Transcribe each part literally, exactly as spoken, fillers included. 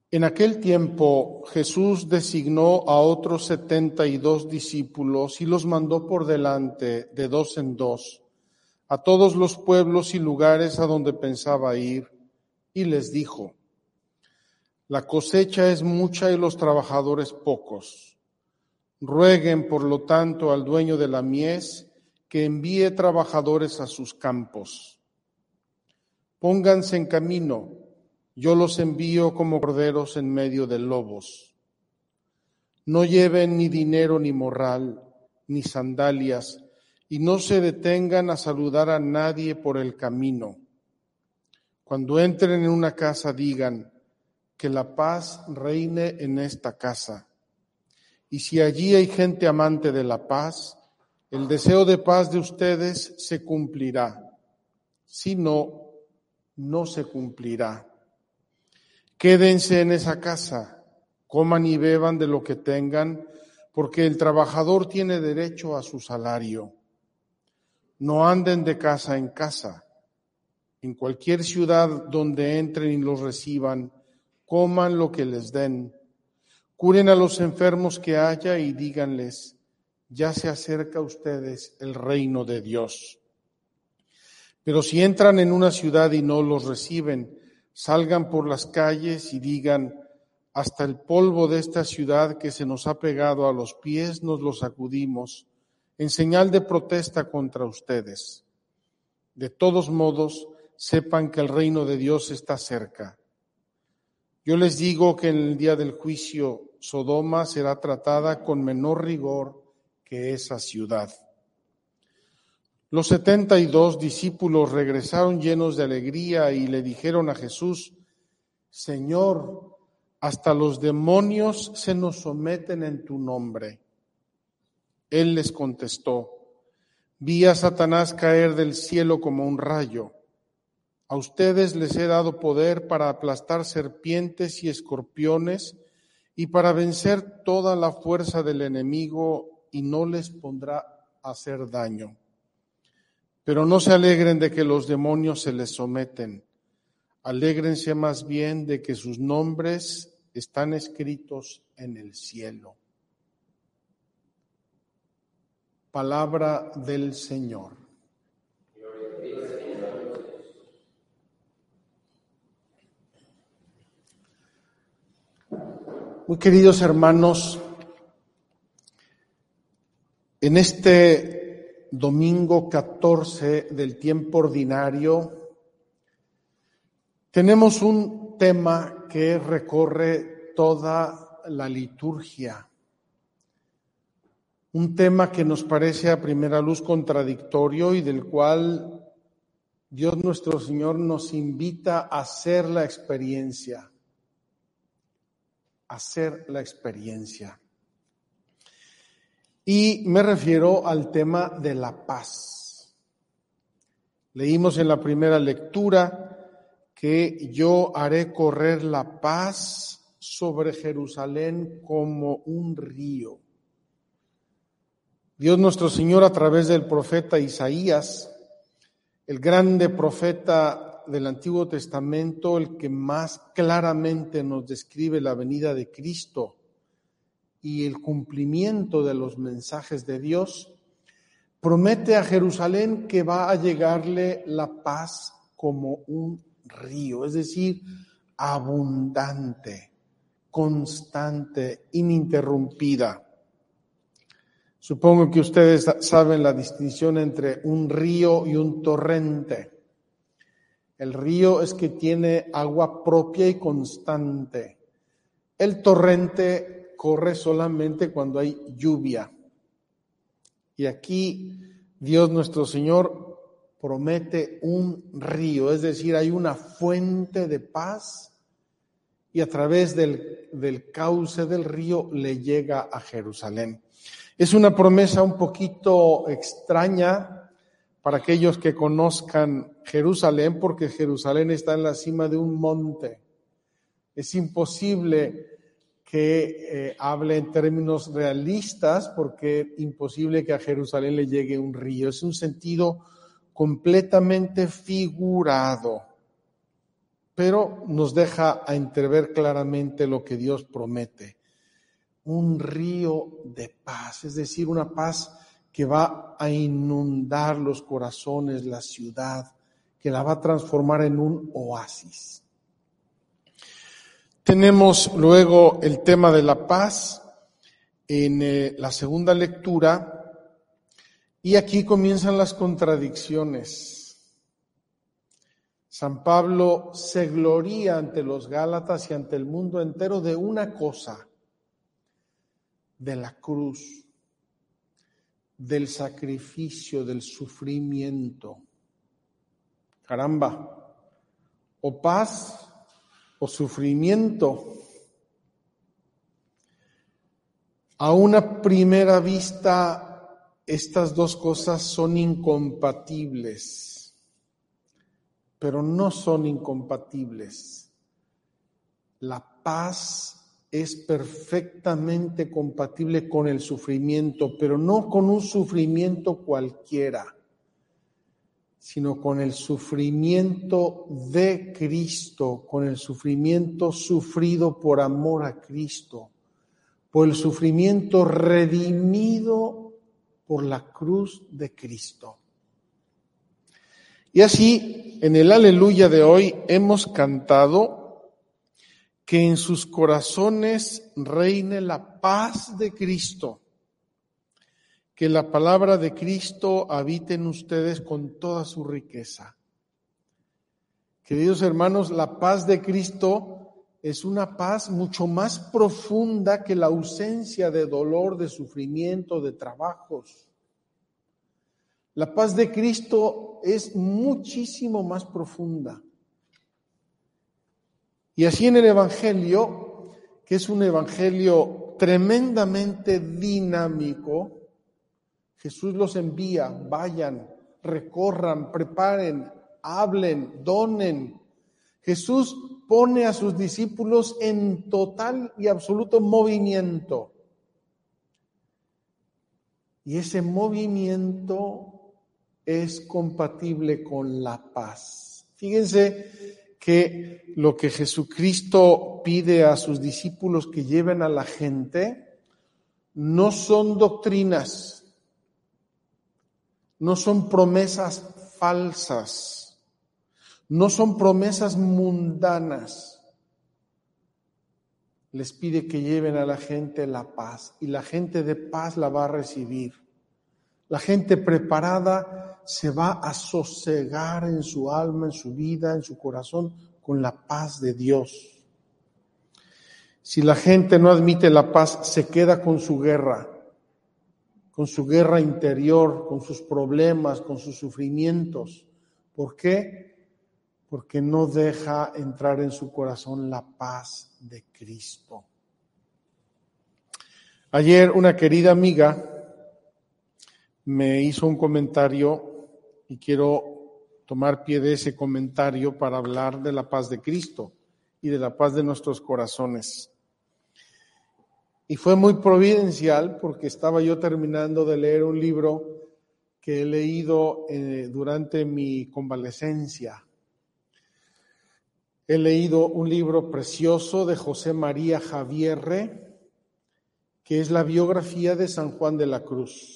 En aquel tiempo Jesús designó a otros setenta y dos discípulos y los mandó por delante de dos en dos a todos los pueblos y lugares a donde pensaba ir, y les dijo: La cosecha es mucha y los trabajadores pocos. Rueguen, por lo tanto, al dueño de la mies que envíe trabajadores a sus campos. Pónganse en camino, yo los envío como corderos en medio de lobos. No lleven ni dinero ni morral, ni sandalias, y no se detengan a saludar a nadie por el camino. Cuando entren en una casa, digan: que la paz reine en esta casa. Y si allí hay gente amante de la paz, el deseo de paz de ustedes se cumplirá. Si no, no se cumplirá. Quédense en esa casa, coman y beban de lo que tengan, porque el trabajador tiene derecho a su salario. No anden de casa en casa. En cualquier ciudad donde entren y los reciban, coman lo que les den. Curen a los enfermos que haya y díganles: ya se acerca a ustedes el reino de Dios. Pero si entran en una ciudad y no los reciben, salgan por las calles y digan: hasta el polvo de esta ciudad que se nos ha pegado a los pies nos lo sacudimos, en señal de protesta contra ustedes. De todos modos, sepan que el reino de Dios está cerca. Yo les digo que en el día del juicio, Sodoma será tratada con menor rigor que esa ciudad. Los setenta y dos discípulos regresaron llenos de alegría y le dijeron a Jesús: Señor, hasta los demonios se nos someten en tu nombre. Él les contestó: vi a Satanás caer del cielo como un rayo. A ustedes les he dado poder para aplastar serpientes y escorpiones y para vencer toda la fuerza del enemigo, y no les pondrá a hacer daño. Pero no se alegren de que los demonios se les someten. Alégrense más bien de que sus nombres están escritos en el cielo. Palabra del Señor. Muy queridos hermanos, en este domingo catorce del tiempo ordinario tenemos un tema que recorre toda la liturgia, un tema que nos parece a primera luz contradictorio y del cual Dios nuestro Señor nos invita a hacer la experiencia. hacer la experiencia. Y me refiero al tema de la paz. Leímos en la primera lectura que yo haré correr la paz sobre Jerusalén como un río. Dios nuestro Señor, a través del profeta Isaías, el grande profeta del Antiguo Testamento, el que más claramente nos describe la venida de Cristo y el cumplimiento de los mensajes de Dios, promete a Jerusalén que va a llegarle la paz como un río, es decir, abundante, constante, ininterrumpida. Supongo que ustedes saben la distinción entre un río y un torrente. El río es que tiene agua propia y constante. El torrente corre solamente cuando hay lluvia. Y aquí Dios nuestro Señor promete un río, es decir, hay una fuente de paz y a través del, del cauce del río le llega a Jerusalén. Es una promesa un poquito extraña para aquellos que conozcan Jerusalén, porque Jerusalén está en la cima de un monte. Es imposible que eh, hable en términos realistas, porque es imposible que a Jerusalén le llegue un río. Es un sentido completamente figurado. pero nos deja a entrever claramente lo que Dios promete. Un río de paz, es decir, una paz que va a inundar los corazones, la ciudad, que la va a transformar en un oasis. Tenemos luego el tema de la paz en eh, la segunda lectura, y aquí comienzan las contradicciones. San Pablo se gloría ante los Gálatas y ante el mundo entero de una cosa: de la cruz, del sacrificio, del sufrimiento. Caramba, o paz o sufrimiento. A una primera vista, estas dos cosas son incompatibles, pero no son incompatibles. La paz es perfectamente compatible con el sufrimiento, pero no con un sufrimiento cualquiera, sino con el sufrimiento de Cristo, con el sufrimiento sufrido por amor a Cristo, por el sufrimiento redimido por la cruz de Cristo. Y así, en el Aleluya de hoy hemos cantado que en sus corazones reine la paz de Cristo, que la palabra de Cristo habite en ustedes con toda su riqueza. Queridos hermanos, la paz de Cristo es una paz mucho más profunda que la ausencia de dolor, de sufrimiento, de trabajos. La paz de Cristo es muchísimo más profunda. Y así en el Evangelio, que es un Evangelio tremendamente dinámico, Jesús los envía: vayan, recorran, preparen, hablen, donen. Jesús pone a sus discípulos en total y absoluto movimiento. Y ese movimiento es compatible con la paz. Fíjense que lo que Jesucristo pide a sus discípulos que lleven a la gente no son doctrinas, no son promesas falsas, no son promesas mundanas. Les pide que lleven a la gente la paz, y la gente de paz la va a recibir. La gente preparada se va a sosegar en su alma, en su vida, en su corazón, con la paz de Dios. Si la gente no admite la paz, se queda con su guerra, con su guerra interior, con sus problemas, con sus sufrimientos. ¿Por qué? Porque no deja entrar en su corazón la paz de Cristo. Ayer una querida amiga me hizo un comentario y quiero tomar pie de ese comentario para hablar de la paz de Cristo y de la paz de nuestros corazones. Y fue muy providencial porque estaba yo terminando de leer un libro que he leído eh, durante mi convalecencia. He leído un libro precioso de José María Javierre, que es la biografía de San Juan de la Cruz.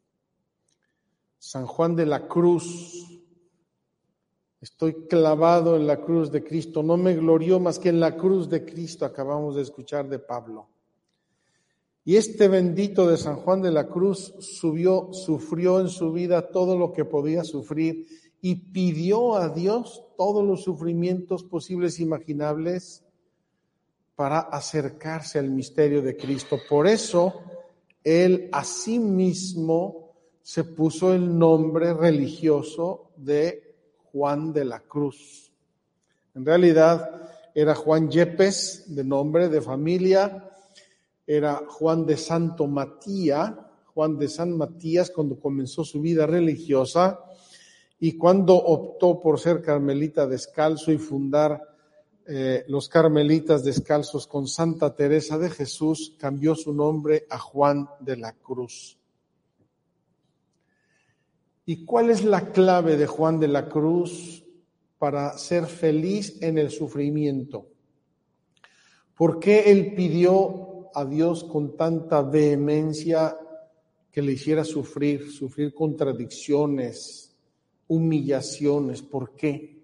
San Juan de la Cruz. Estoy clavado en la cruz de Cristo. No me glorío más que en la cruz de Cristo, acabamos de escuchar de Pablo. Y este bendito de San Juan de la Cruz subió, sufrió en su vida todo lo que podía sufrir y pidió a Dios todos los sufrimientos posibles e imaginables para acercarse al misterio de Cristo. Por eso, él a sí mismo se puso el nombre religioso de Juan de la Cruz. En realidad era Juan Yepes, de nombre, de familia, era Juan de Santo Matías, Juan de San Matías cuando comenzó su vida religiosa, y cuando optó por ser carmelita descalzo y fundar eh, los carmelitas descalzos con Santa Teresa de Jesús, cambió su nombre a Juan de la Cruz. ¿Y cuál es la clave de Juan de la Cruz? para ser feliz en el sufrimiento. ¿Por qué él pidió a Dios con tanta vehemencia que le hiciera sufrir, sufrir contradicciones, humillaciones? ¿Por qué?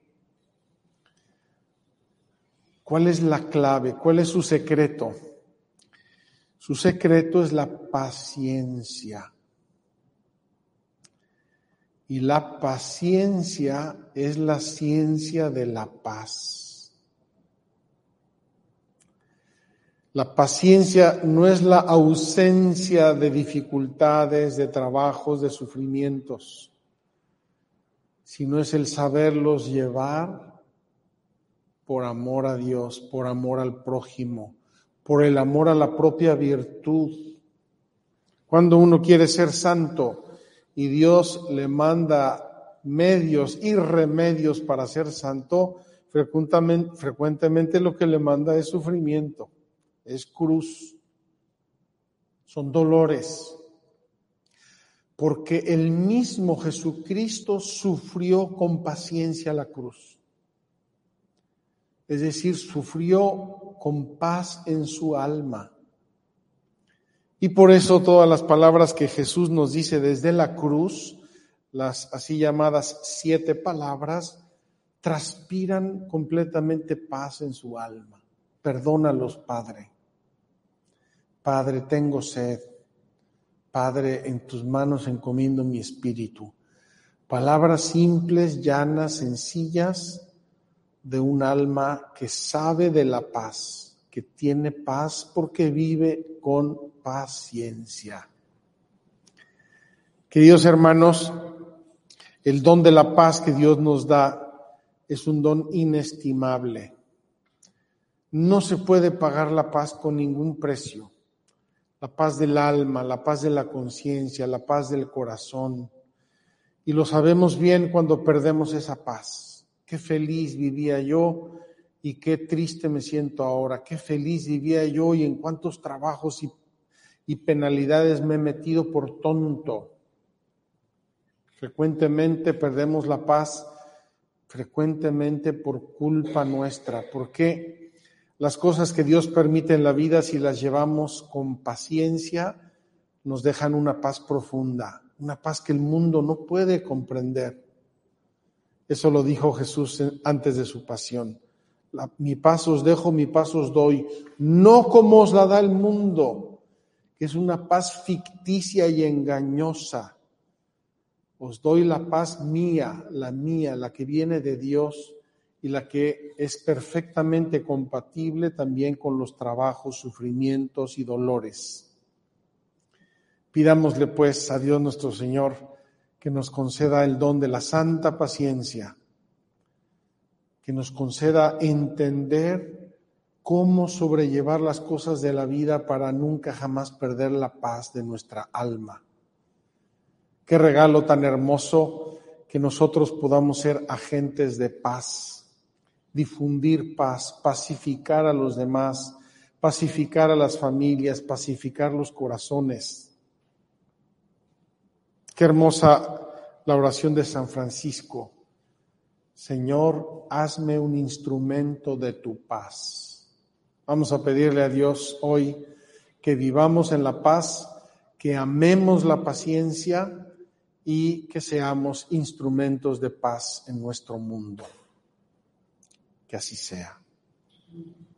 ¿Cuál es la clave? ¿Cuál es su secreto? Su secreto es la paciencia. Y la paciencia es la ciencia de la paz. La paciencia no es la ausencia de dificultades, de trabajos, de sufrimientos, sino es el saberlos llevar por amor a Dios, por amor al prójimo, por el amor a la propia virtud. Cuando uno quiere ser santo y Dios le manda medios y remedios para ser santo, frecuentemente, frecuentemente lo que le manda es sufrimiento, es cruz, son dolores. Porque el mismo Jesucristo sufrió con paciencia la cruz. Es decir, sufrió con paz en su alma. Y por eso todas las palabras que Jesús nos dice desde la cruz, las así llamadas siete palabras, transpiran completamente paz en su alma. Perdónalos, Padre. Padre, tengo sed. Padre, en tus manos encomiendo mi espíritu. Palabras simples, llanas, sencillas, de un alma que sabe de la paz, que tiene paz porque vive con paciencia. Queridos hermanos, el don de la paz que Dios nos da es un don inestimable. No se puede pagar la paz con ningún precio. La paz del alma, la paz de la conciencia, la paz del corazón. Y lo sabemos bien cuando perdemos esa paz. Qué feliz vivía yo y qué triste me siento ahora. Qué feliz vivía yo y en cuántos trabajos y, y penalidades me he metido por tonto. Frecuentemente perdemos la paz, frecuentemente por culpa nuestra. ¿Por qué? Las cosas que Dios permite en la vida, si las llevamos con paciencia, nos dejan una paz profunda, una paz que el mundo no puede comprender. Eso lo dijo Jesús antes de su pasión. La, mi paz os dejo, mi paz os doy, no como os la da el mundo, que es una paz ficticia y engañosa. Os doy la paz mía, la mía, la que viene de Dios y la que es perfectamente compatible también con los trabajos, sufrimientos y dolores. Pidámosle pues a Dios nuestro Señor que nos conceda el don de la santa paciencia, que nos conceda entender cómo sobrellevar las cosas de la vida para nunca jamás perder la paz de nuestra alma. Qué regalo tan hermoso que nosotros podamos ser agentes de paz, difundir paz, pacificar a los demás, pacificar a las familias, pacificar los corazones. Qué hermosa la oración de San Francisco. Señor, hazme un instrumento de tu paz. Vamos a pedirle a Dios hoy que vivamos en la paz, que amemos la paciencia y que seamos instrumentos de paz en nuestro mundo. Que así sea.